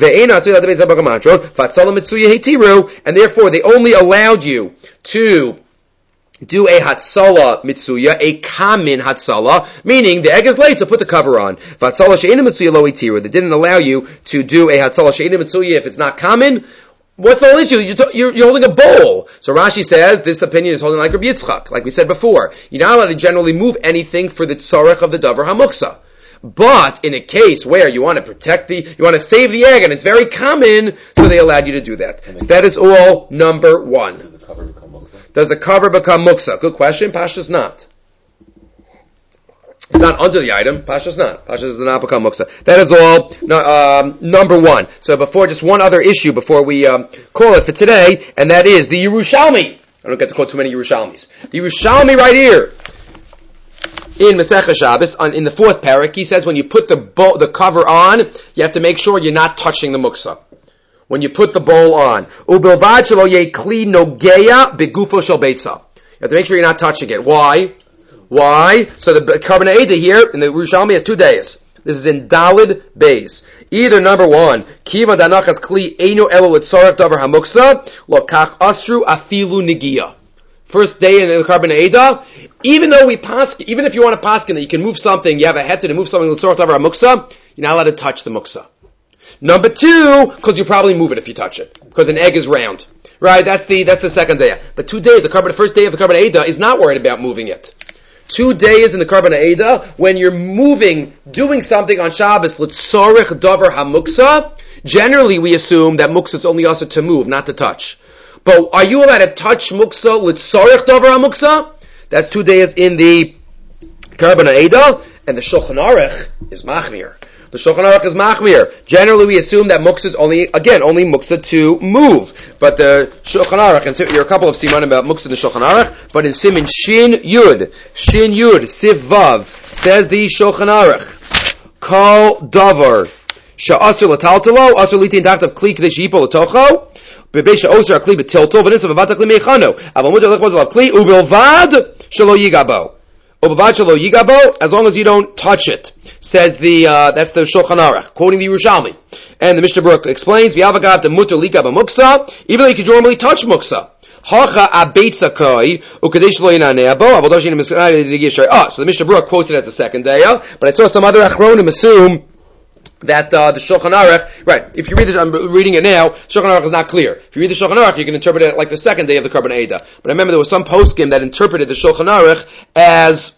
Speaker 1: And therefore they only allowed you to do a hatzala mitsuya, a kamin hatzala, meaning the egg is laid, so put the cover on. Hatzala she'ina mitsuya lo itiru. They didn't allow you to do a hatzala she'ina mitsuya if it's not kamin. What's the whole issue? You're holding a bowl. So Rashi says this opinion is holding like Rabbi Yitzchak, like we said before. You're not allowed to generally move anything for the tzarech of the davar hamuksa. But in a case where you want to protect you want to save the egg, and it's very common, so they allowed you to do that. That is all number one.
Speaker 2: Does the cover become muksa?
Speaker 1: Does the cover become muksa? Good question. Pashtus not. It's not under the item. Pasha's not. Pasha does not become muksa. That is all. Number one. So before, just one other issue before we call it for today, and that is the Yerushalmi. I don't get to quote too many Yerushalmis. The Yerushalmi right here in Masechah Shabbos, in the fourth parak, he says when you put the cover on, you have to make sure you're not touching the muksa. When you put the bowl on, ubilvad shelo yeh kli nogeya begufo shel beitza. You have to make sure you're not touching it. Why? So the Karban Eidah here in the Yerushalmi has 2 days. This is in Dalid Beis. Either number one, Kiva danachas kli eino elo litzaref davar hamuksa lokach asru afilu nigia. First day in the Karban Eidah, even if you want to paskin that you can move something, you have a heter to move something litzaref davar hamuksa, you're not allowed to touch the muksa. Number two, because you probably move it if you touch it, because an egg is round, right? That's the second day. But 2 days, the first day of the Karban Eidah is not worried about moving it. 2 days in the Karban Eidah, when you're doing something on Shabbos, l'tzorech davar hamuksa, generally we assume that muksa is only also to move, not to touch. But are you allowed to touch muksa l'tzorech davar hamuksa? That's 2 days in the Karban Eidah, and the Shulchan Aruch is machmir. The Shulchan Aruch is machmir. Generally, we assume that muksa is only muksa to move. But the Shulchan Aruch, and so there are a couple of simanim about muksa in the Shulchan Aruch, but in Siman Shin Yud, Sif Vav, says the Shulchan Aruch, Kol Davar, Sha'asur L'taltalo, Asur Litin Dachtav Kli K'desh Yipo L'tocho, Bebei Sha'osur HaKli B'tilto, V'nisa V'vat HaKli Meichano, Aval Mutar L'chvaz L'Kli, Ubilvad Shelo Yigabo. Ubilvad Shelo Yigabo, as long as you don't touch it. Says that's the Shulchan Aruch, quoting the Yerushalmi. And the Mishnah Berurah explains, V'avagav the mutar lika b'muksa, even though you can normally touch muksa. Hacha abeitza koi, ukadesh lo yinanea bo, avadoshin misknai l'digishai. So the Mishnah Berurah quotes it as the second day, but I saw some other achronim assume that the Shulchan Aruch, right, if you read this, I'm reading it now, Shulchan Aruch is not clear. If you read the Shulchan Aruch, you can interpret it like the second day of the Karban Eidah. But I remember there was some poskim that interpreted the Shulchan Aruch as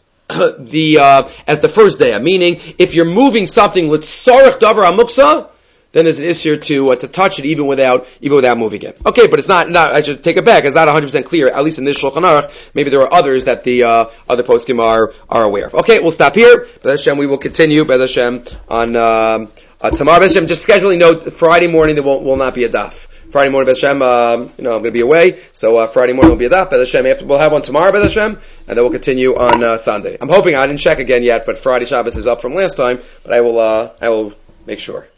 Speaker 1: the first day, meaning if you're moving something l'tzarech davar hamuksa, then there's an issue to touch it even without moving it. Okay, but it's not. I should take it back. It's not 100% clear, at least in this Shulchan Aruch. Maybe there are others that the other poskim are aware of. Okay, we'll stop here. B'ez Hashem, we will continue. B'ez Hashem on tomorrow. B'ez Hashem, just scheduling note. Friday morning there will not be a daf. Friday morning, B'ez Hashem, I'm going to be away, so Friday morning will be a daf. B'ez Hashem, we'll have one tomorrow, B'ez Hashem, and then we'll continue on Sunday. I'm hoping, I didn't check again yet, but Friday Shabbos is up from last time, but I will make sure.